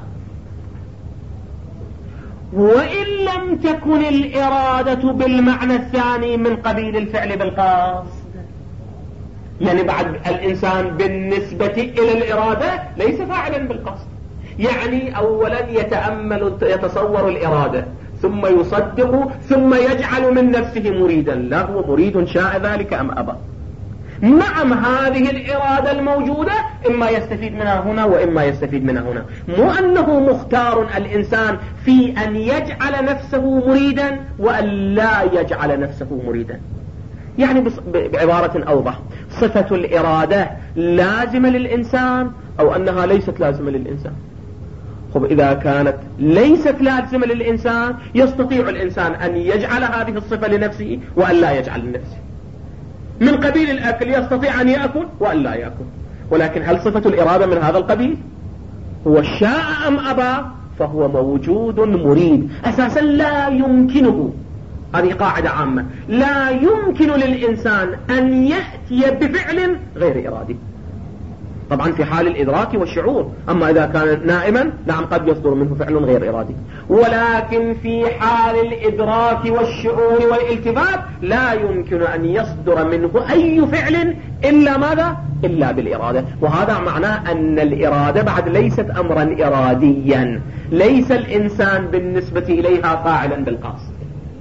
وإن لم تكن الإرادة بالمعنى الثاني من قبيل الفعل بالقصد، يعني بعد الإنسان بالنسبة إلى الإرادة ليس فاعلا بالقصد، يعني أولا يتأمل يتصور الإرادة ثم يصدق ثم يجعل من نفسه مريدا، لا هو مريد شاء ذلك أم أبى. نعم هذه الإرادة الموجودة إما يستفيد منها هنا وإما يستفيد منها هنا، مو أنه مختار الإنسان في أن يجعل نفسه مريدا وأن لا يجعل نفسه مريدا. يعني بعبارة أوضح، صفة الإرادة لازمة للإنسان أو أنها ليست لازمة للإنسان؟ خب إذا كانت ليست لازمة للإنسان يستطيع الإنسان أن يجعل هذه الصفة لنفسه وأن لا يجعل لنفسه. من قبيل الأكل يستطيع أن يأكل وأن لا يأكل، ولكن هل صفة الإرادة من هذا القبيل؟ هو شاء أم أبى فهو موجود مريد، أساسا لا يمكنه، هذه قاعدة عامة، لا يمكن للإنسان أن يأتي بفعل غير إرادي، طبعا في حال الإدراك والشعور. أما إذا كان نائما نعم قد يصدر منه فعل غير إرادي، ولكن في حال الإدراك والشعور والالتفات لا يمكن أن يصدر منه أي فعل إلا ماذا؟ إلا بالإرادة. وهذا معناه أن الإرادة بعد ليست أمرا إراديا، ليس الإنسان بالنسبة إليها فاعلا بالقصد.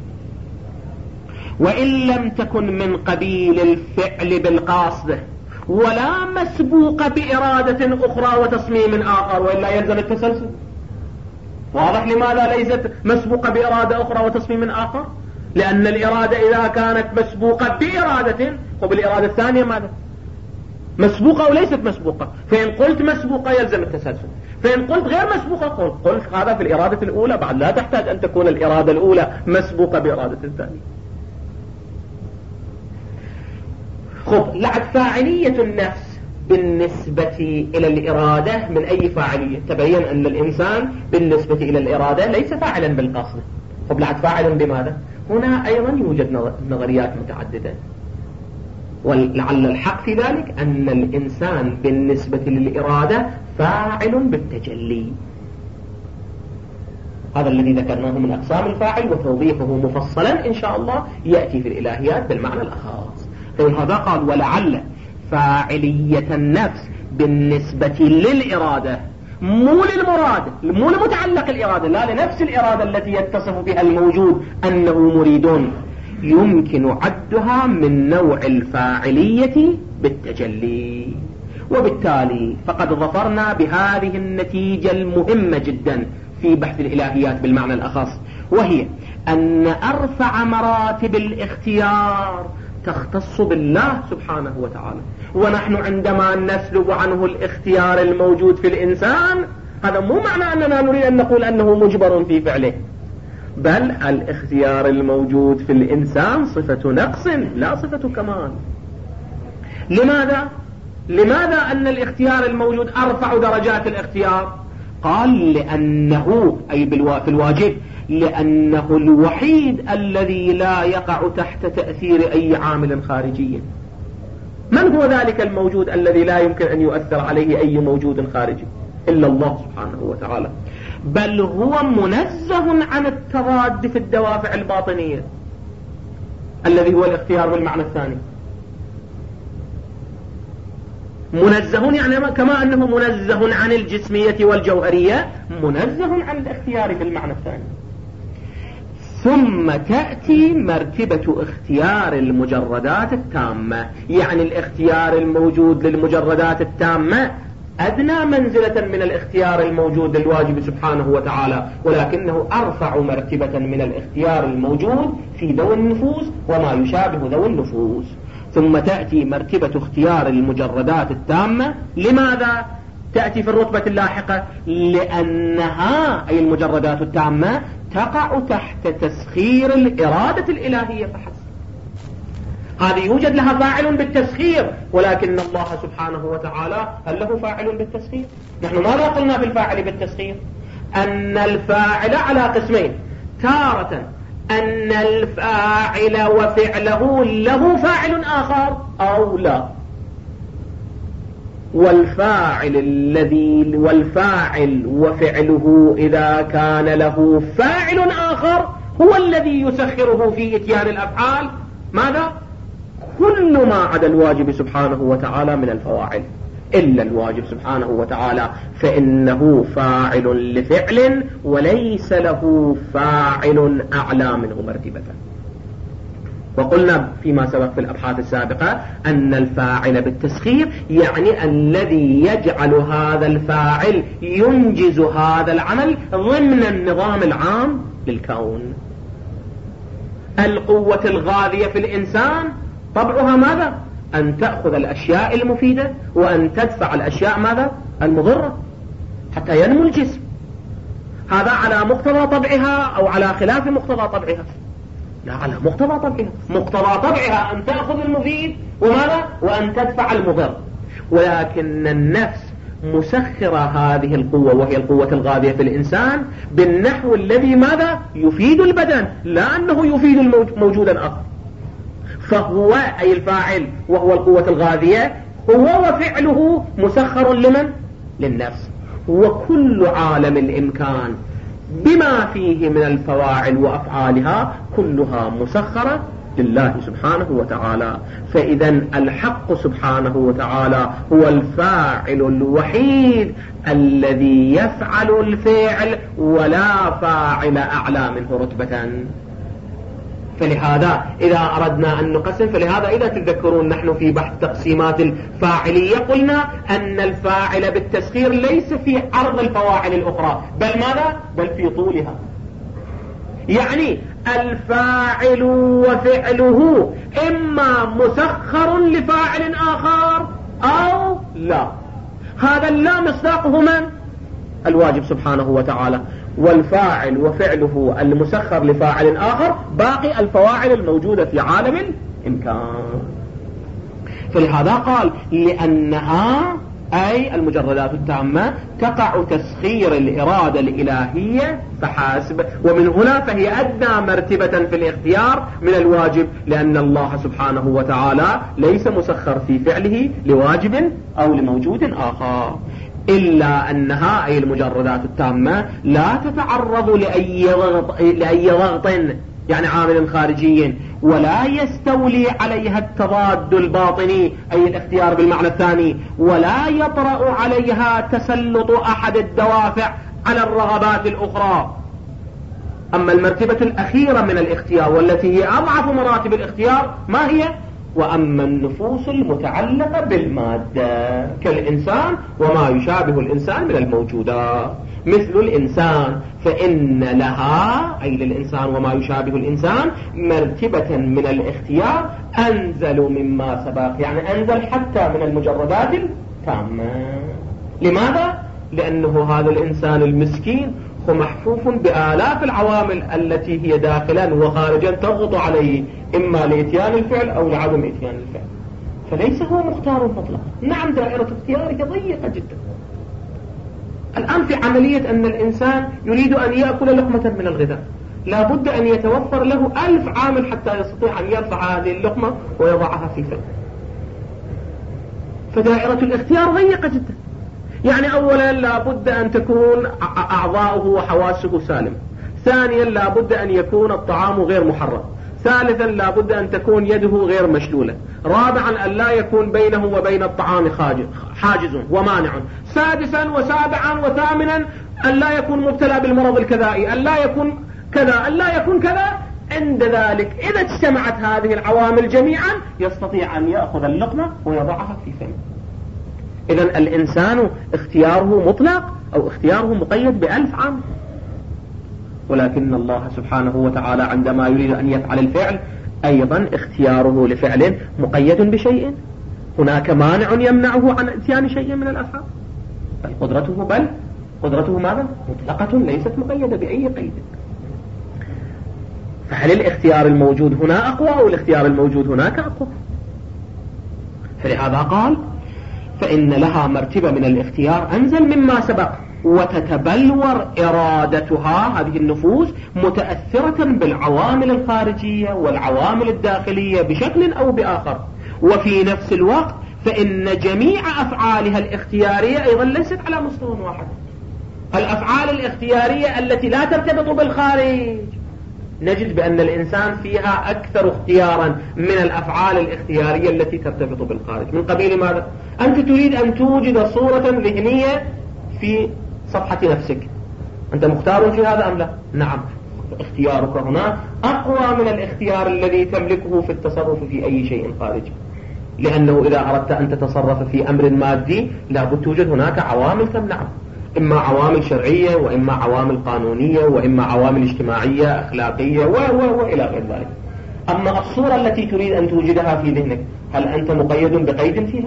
وإن لم تكن من قبيل الفعل بالقصد ولا مسبوقة بإرادة أخرى وتصميم آخر، وإلا يلزم التسلسل. واضح لماذا ليست مسبوقة بإرادة أخرى وتصميم آخر؟ لأن الإرادة إذا كانت مسبوقة بإرادة وبالإرادة الثانية ماذا؟ مسبوقة وليست مسبوقة، فإن قلت مسبوقة يلزم التسلسل، فإن قلت غير مسبوقة قلت, قلت هذا في الإرادة الأولى، بعد لا تحتاج أن تكون الإرادة الأولى مسبوقة بإرادة الثانية. خب لعد فاعلية النفس بالنسبة إلى الإرادة من أي فاعلية؟ تبين أن الإنسان بالنسبة إلى الإرادة ليس فاعلا بالقصد. خب لعد فاعلا بماذا؟ هنا أيضا يوجد نظريات متعددة، ولعل الحق في ذلك أن الإنسان بالنسبة للإرادة فاعل بالتجلي. هذا الذي ذكرناه من أقسام الفاعل، وتوضيحه مفصلا إن شاء الله يأتي في الإلهيات بالمعنى الأخص. فهذا قال ولعل فاعلية النفس بالنسبة للإرادة، مو للمراد، مو لمتعلق الإرادة، لا لنفس الإرادة التي يتصف بها الموجود أنه مريد، يمكن عدها من نوع الفاعلية بالتجلي. وبالتالي فقد ظفرنا بهذه النتيجة المهمة جدا في بحث الإلهيات بالمعنى الأخص، وهي أن أرفع مراتب الاختيار تختص بالله سبحانه وتعالى. ونحن عندما نسلب عنه الاختيار الموجود في الإنسان، هذا مو معنى أننا نريد أن نقول أنه مجبر في فعله، بل الاختيار الموجود في الإنسان صفة نقص لا صفة كمال. لماذا؟ لماذا أن الاختيار الموجود أرفع درجات الاختيار؟ قال لأنه أي في الواجب لأنه الوحيد الذي لا يقع تحت تأثير أي عامل خارجي. من هو ذلك الموجود الذي لا يمكن أن يؤثر عليه أي موجود خارجي إلا الله سبحانه وتعالى، بل هو منزه عن التضاد في الدوافع الباطنية الذي هو الاختيار بالمعنى الثاني. منزه يعني كما أنه منزه عن الجسمية والجوهرية، منزه عن الاختيار بالمعنى الثاني. ثم تأتي مرتبة اختيار المجردات التامة، يعني الاختيار الموجود للمجردات التامة أدنى منزلة من الاختيار الموجود للواجب سبحانه وتعالى، ولكنه أرفع مرتبة من الاختيار الموجود في ذوي النفوس وما يشابه ذوي النفوس. ثم تأتي مرتبة اختيار المجردات التامة. لماذا تأتي في الرتبة اللاحقة؟ لأنها أي المجردات التامة تقع تحت تسخير الإرادة الإلهية فحسب. هذه يوجد لها فاعل بالتسخير، ولكن الله سبحانه وتعالى هل له فاعل بالتسخير؟ نحن ماذا قلنا في الفاعل بالتسخير؟ أن الفاعل على قسمين، تارة أن الفاعل وفعله له فاعل آخر أو لا، والفاعل الذي والفاعل وفعله إذا كان له فاعل آخر هو الذي يسخره في إتيان الأفعال. ماذا؟ كل ما عدا الواجب سبحانه وتعالى من الفواعل، إلا الواجب سبحانه وتعالى فإنه فاعل لفعل وليس له فاعل أعلى منه مرتبة. وقلنا فيما سبق في الأبحاث السابقة أن الفاعل بالتسخير يعني الذي يجعل هذا الفاعل ينجز هذا العمل ضمن النظام العام للكون. القوة الغاذية في الإنسان طبعها ماذا؟ أن تأخذ الأشياء المفيدة وأن تدفع الأشياء ماذا؟ المضرة حتى ينمو الجسم. هذا على مقتضى طبعها أو على خلاف مقتضى طبعها؟ لا، على مقتضى طبعها. مقتضى طبعها أن تأخذ المفيد وماذا؟ وأن تدفع المضر. ولكن النفس مسخرة هذه القوة وهي القوة الغاذية في الإنسان بالنحو الذي ماذا؟ يفيد البدن، لا أنه يفيد الموجودا آخر. فهو أي الفاعل وهو القوة الغاذية هو وفعله مسخر لمن؟ للنفس. وكل عالم الإمكان بما فيه من الفواعل وأفعالها كلها مسخرة لله سبحانه وتعالى. فإذا الحق سبحانه وتعالى هو الفاعل الوحيد الذي يفعل الفعل ولا فاعل أعلى منه رتبة. فلهذا إذا أردنا أن نقسم، فلهذا إذا تذكرون نحن في بحث تقسيمات الفاعلية قلنا أن الفاعل بالتسخير ليس في عرض الفواعل الأخرى، بل ماذا؟ بل في طولها. يعني الفاعل وفعله إما مسخر لفاعل آخر أو لا. هذا لا مصداقه من؟ الواجب سبحانه وتعالى. والفاعل وفعله المسخر لفاعل آخر باقي الفواعل الموجودة في عالم الإمكان. فلهذا قال لأنها أي المجردات التامة تقع تسخير الإرادة الإلهية فحاسب. ومن هنا فهي أدنى مرتبة في الاختيار من الواجب، لأن الله سبحانه وتعالى ليس مسخر في فعله لواجب أو لموجود آخر. إلا أنها أي المجردات التامة لا تتعرض لأي ضغط, لأي ضغط يعني عامل خارجي، ولا يستولي عليها التضاد الباطني أي الاختيار بالمعنى الثاني، ولا يطرأ عليها تسلط أحد الدوافع على الرغبات الأخرى. أما المرتبة الأخيرة من الاختيار والتي هي أضعف مراتب الاختيار ما هي؟ وأما النفوس المتعلقة بالمادة كالإنسان وما يشابه الإنسان من الموجودات مثل الإنسان، فإن لها أي للإنسان وما يشابه الإنسان مرتبة من الاختيار أنزل مما سبق، يعني أنزل حتى من المجردات التامة. لماذا؟ لأنه هذا الإنسان المسكين هو محفوف بآلاف العوامل التي هي داخلا وخارجا تضغط عليه إما لإتيان الفعل أو لعدم إتيان الفعل، فليس هو مختار مطلق. نعم دائرة اختياره ضيقة جدا، الآن في عملية أن الإنسان يريد أن يأكل لقمة من الغذاء، لا بد أن يتوفر له ألف عامل حتى يستطيع أن يرفع هذه اللقمة ويضعها في فمه. فدائرة الاختيار ضيقة جدا. يعني أولا لا بد أن تكون أعضاؤه وحواسه سالمة، ثانيا لا بد أن يكون الطعام غير محرم، ثالثا لا بد أن تكون يده غير مشلولة، رابعا أن لا يكون بينه وبين الطعام حاجز ومانع، سادسا وسابعا وثامنا أن لا يكون مبتلى بالمرض الكذائي، أن لا يكون كذا، أن لا يكون كذا. عند ذلك إذا اجتمعت هذه العوامل جميعا يستطيع أن يأخذ اللقمة ويضعها في فمه. إذن الإنسان اختياره مطلق أو اختياره مقيد بألف عام، ولكن الله سبحانه وتعالى عندما يريد أن يفعل الفعل أيضا اختياره لفعل مقيد بشيء، هناك مانع يمنعه عن اتيان شيء من الأفعال، بل قدرته بل قدرته ماذا؟ مطلقة ليست مقيدة بأي قيد. فهل الاختيار الموجود هنا أقوى أو الاختيار الموجود هناك أقوى؟ فلهذا قال فإن لها مرتبة من الاختيار أنزل مما سبق، وتتبلور إرادتها هذه النفوس متأثرة بالعوامل الخارجية والعوامل الداخلية بشكل أو بآخر، وفي نفس الوقت فإن جميع أفعالها الاختيارية أيضا ليست على مستوى واحد. الأفعال الاختيارية التي لا ترتبط بالخارج نجد بأن الإنسان فيها أكثر اختيارا من الأفعال الاختيارية التي ترتبط بالخارج. من قبيل ماذا؟ أنت تريد أن توجد صورة ذهنية في صفحة نفسك، أنت مختار في هذا أم لا؟ نعم، اختيارك هنا أقوى من الاختيار الذي تملكه في التصرف في أي شيء خارجي، لأنه إذا أردت أن تتصرف في أمر مادي لابد توجد هناك عوامل تمنعه، إما عوامل شرعية وإما عوامل قانونية وإما عوامل اجتماعية أخلاقية و و وإلى غير ذلك. أما الصورة التي تريد أن توجدها في ذهنك هل أنت مقيد بقيد فيها؟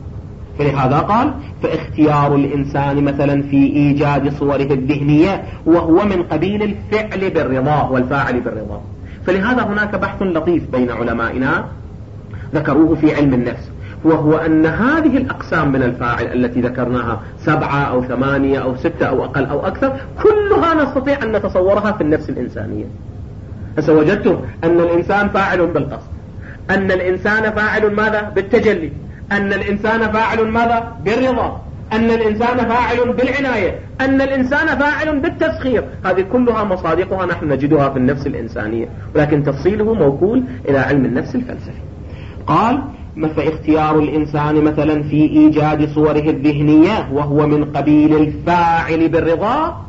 فلهذا قال فاختيار الإنسان مثلا في إيجاد صوره الذهنية وهو من قبيل الفعل بالرضا والفاعل بالرضا. فلهذا هناك بحث لطيف بين علمائنا ذكروه في علم النفس، وهو أن هذه الأقسام من الفاعل التي ذكرناها سبعة أو ثمانية أو ستة أو أقل أو أكثر كلها نستطيع أن نتصورها في النفس الإنسانية. فسوجدتم أن الإنسان فاعل بالقصد، أن الإنسان فاعل ماذا؟ بالتجلي، أن الإنسان فاعل ماذا؟ بالرضا، أن الإنسان فاعل بالعناية، أن الإنسان فاعل بالتسخير. هذه كلها مصادقها نحن نجدها في النفس الإنسانية، ولكن تفصيله موكول إلى علم النفس الفلسفي. قال فاختيار الإنسان مثلا في إيجاد صوره الذهنية وهو من قبيل الفاعل بالرضا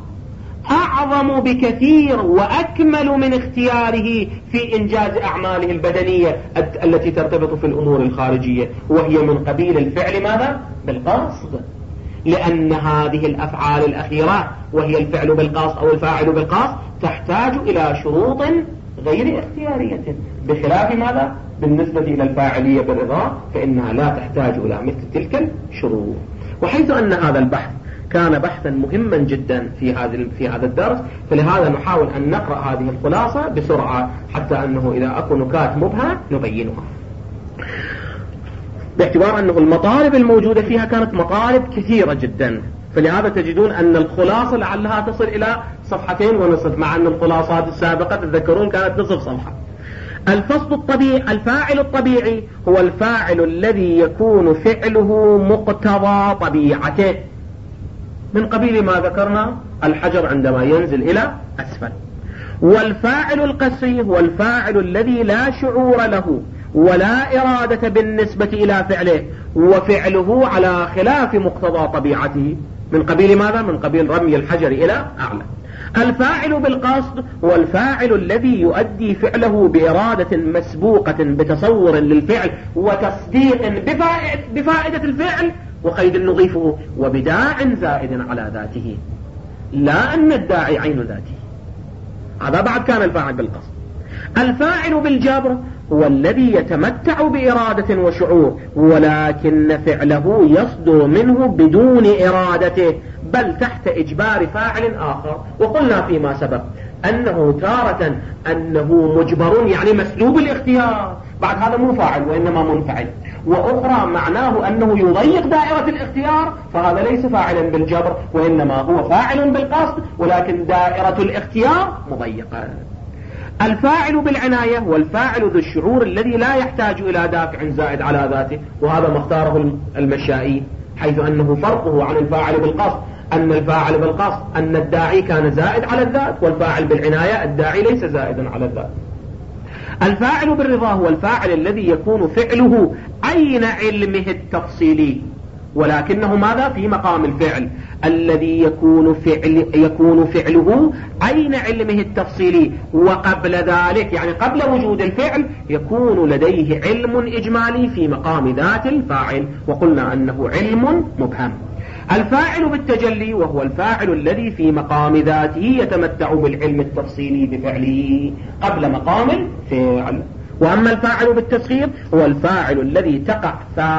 أعظم بكثير وأكمل من اختياره في إنجاز أعماله البدنية التي ترتبط في الأمور الخارجية، وهي من قبيل الفعل ماذا؟ بالقصد، لأن هذه الأفعال الأخيرة وهي الفعل بالقصد أو الفاعل بالقصد تحتاج إلى شروط غير اختيارية، بخلاف ماذا؟ بالنسبة إلى الفاعلية بالرضا فإنها لا تحتاج إلى مثل تلك الشروط. وحيث أن هذا البحث كان بحثا مهما جدا في هذا في هذا الدرس، فلهذا نحاول أن نقرأ هذه الخلاصة بسرعة حتى أنه إذا أكو نكات مبهمة نبينها، باعتبار أنه المطالب الموجودة فيها كانت مطالب كثيرة جدا. فلهذا تجدون أن الخلاصة لعلها تصل إلى صفحتين ونصف، مع أن الخلاصات السابقة تذكرون كانت نصف صفحة. الفصل الطبيعي، الفاعل الطبيعي هو الفاعل الذي يكون فعله مقتضى طبيعته، من قبيل ما ذكرنا الحجر عندما ينزل إلى أسفل. والفاعل القسري هو الفاعل الذي لا شعور له ولا إرادة بالنسبة إلى فعله، وفعله على خلاف مقتضى طبيعته، من قبيل ماذا؟ من قبيل رمي الحجر إلى أعلى. الفاعل بالقصد هو الفاعل الذي يؤدي فعله بإرادة مسبوقة بتصور للفعل وتصديق بفائدة الفعل، وقيد نضيفه وبداع زائد على ذاته، لا أن الداعي عين ذاته. هذا بعد كان الفاعل بالقصد. الفاعل بالجبر هو الذي يتمتع بإرادة وشعور، ولكن فعله يصدر منه بدون إرادته بل تحت إجبار فاعل آخر. وقلنا فيما سبق أنه تارة أنه مجبر يعني مسلوب الاختيار، بعد هذا مو فاعل وإنما منفعل، وأخرى معناه أنه يضيق دائرة الاختيار، فهذا ليس فاعلا بالجبر وإنما هو فاعل بالقصد، ولكن دائرة الاختيار مضيقة. الفاعل بالعناية والفاعل ذو الشعور الذي لا يحتاج إلى دافع زائد على ذاته، وهذا ما اختاره المشائي، حيث أنه فرقه عن الفاعل بالقصد أن الفاعل بالقصد أن الداعي كان زائد على الذات، والفاعل بالعناية الداعي ليس زائدا على الذات. الفاعل بالرضا هو الفاعل الذي يكون فعله عين علمه التفصيلي، ولكنه ماذا في مقام الفعل الذي يكون فعل يكون فعله عين علمه التفصيلي، وقبل ذلك يعني قبل وجود الفعل يكون لديه علم إجمالي في مقام ذات الفاعل، وقلنا أنه علم مبهم. الفاعل بالتجلي وهو الفاعل الذي في مقام ذاته يتمتع بالعلم التفصيلي بفعله قبل مقام الفعل. وأما الفاعل بالتسخير هو الفاعل الذي تقع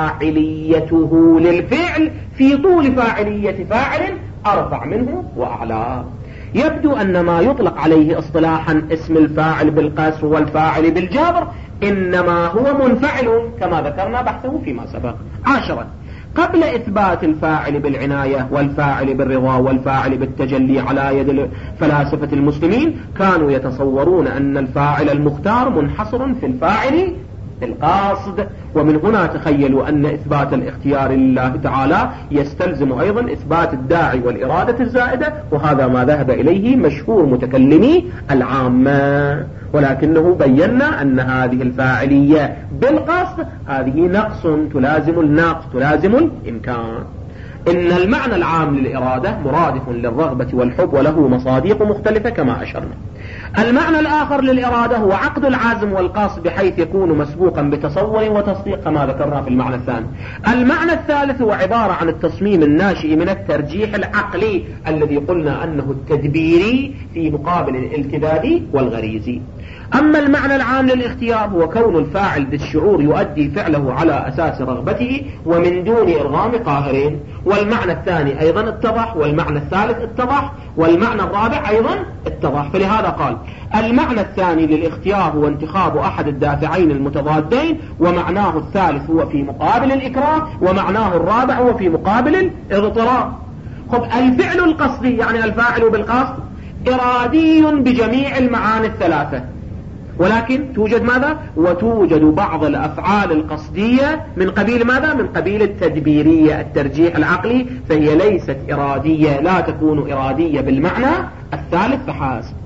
فاعليته للفعل في طول فاعلية فاعل أرفع منه وأعلى. يبدو أن ما يطلق عليه اصطلاحا اسم الفاعل بالقصر والفاعل بالجبر إنما هو منفعل كما ذكرنا بحثه فيما سبق. عاشرا، قبل إثبات الفاعل بالعناية والفاعل بالرضا والفاعل بالتجلي على يد فلاسفة المسلمين كانوا يتصورون أن الفاعل المختار منحصر في الفاعل بالقاصد، ومن هنا تخيلوا أن إثبات الاختيار لله تعالى يستلزم أيضا إثبات الداعي والإرادة الزائدة، وهذا ما ذهب إليه مشهور متكلمي العامة. ولكنه بينا أن هذه الفاعلية بالقصد هذه نقص تلازم النقص تلازم الإمكان. إن المعنى العام للإرادة مرادف للرغبة والحب وله مصادق مختلفة كما أشرنا. المعنى الآخر للإرادة هو عقد العزم والقصد بحيث يكون مسبوقا بتصور وتصديق كما ذكرنا في المعنى الثاني. المعنى الثالث هو عبارة عن التصميم الناشئ من الترجيح العقلي الذي قلنا أنه التدبيري في مقابل الالتذاذي والغريزي. أما المعنى العام للاختيار هو كون الفاعل بالشعور يؤدي فعله على أساس رغبته ومن دون إرغام قاهرين. والمعنى الثاني أيضا اتضح، والمعنى الثالث اتضح، والمعنى الرابع أيضا اتضح. فلهذا قال المعنى الثاني للاختيار هو انتخاب أحد الدافعين المتضادين، ومعناه الثالث هو في مقابل الإكراه، ومعناه الرابع هو في مقابل الاضطرار. خب الفعل القصدي يعني الفاعل بالقصد إرادي بجميع المعاني الثلاثة، ولكن توجد ماذا؟ وتوجد بعض الأفعال القصدية من قبيل ماذا؟ من قبيل التدبيرية الترجيح العقلي، فهي ليست إرادية، لا تكون إرادية بالمعنى الثالث فحسب.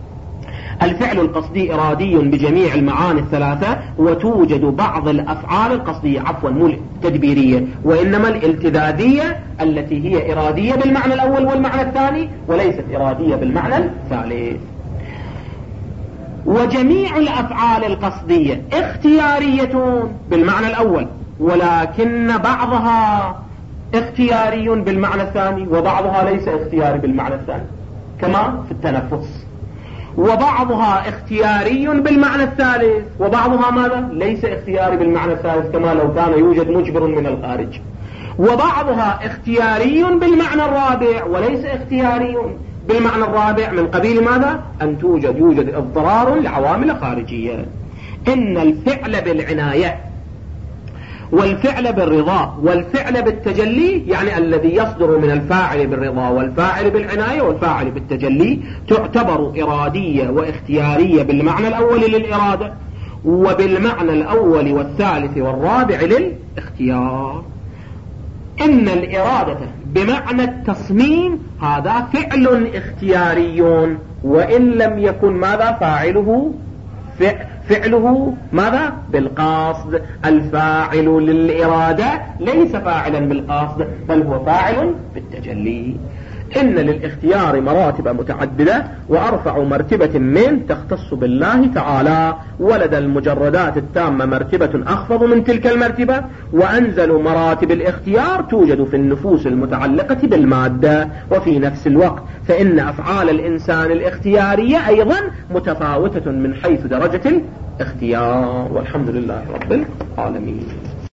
الفعل القصدي إرادي بجميع المعاني الثلاثة، وتوجد بعض الأفعال القصدية عفوا مو التدبيرية وإنما الالتذاذية التي هي إرادية بالمعنى الأول والمعنى الثاني وليست إرادية بالمعنى الثالث. وجميع الأفعال القصدية اختيارية بالمعنى الأول، ولكن بعضها اختياري بالمعنى الثاني وبعضها ليس اختياري بالمعنى الثاني كما في التنفس. وبعضها اختياري بالمعنى الثالث وبعضها ماذا؟ ليس اختياري بالمعنى الثالث كما لو كان يوجد مجبر من الخارج. وبعضها اختياري بالمعنى الرابع وليس اختياري بالمعنى الرابع من قبيل ماذا؟ أن توجد يوجد اضطرار لعوامل خارجية. إن الفعل بالعناية والفعل بالرضا والفعل بالتجلي يعني الذي يصدر من الفاعل بالرضا والفاعل بالعناية والفاعل بالتجلي تعتبر إرادية واختيارية بالمعنى الأول للإرادة، وبالمعنى الأول والثالث والرابع للاختيار. إن الإرادة بمعنى التصميم هذا فعل اختياري وإن لم يكن ماذا فاعله فعله ماذا بالقصد. الفاعل للإرادة ليس فاعلا بالقصد بل هو فاعل بالتجلي. إن للاختيار مراتب متعددة وأرفع مرتبة من تختص بالله تعالى، ولدى المجردات التامة مرتبة أخفض من تلك المرتبة، وأنزل مراتب الاختيار توجد في النفوس المتعلقة بالمادة. وفي نفس الوقت فإن أفعال الإنسان الاختيارية أيضا متفاوتة من حيث درجة الاختيار. والحمد لله رب العالمين.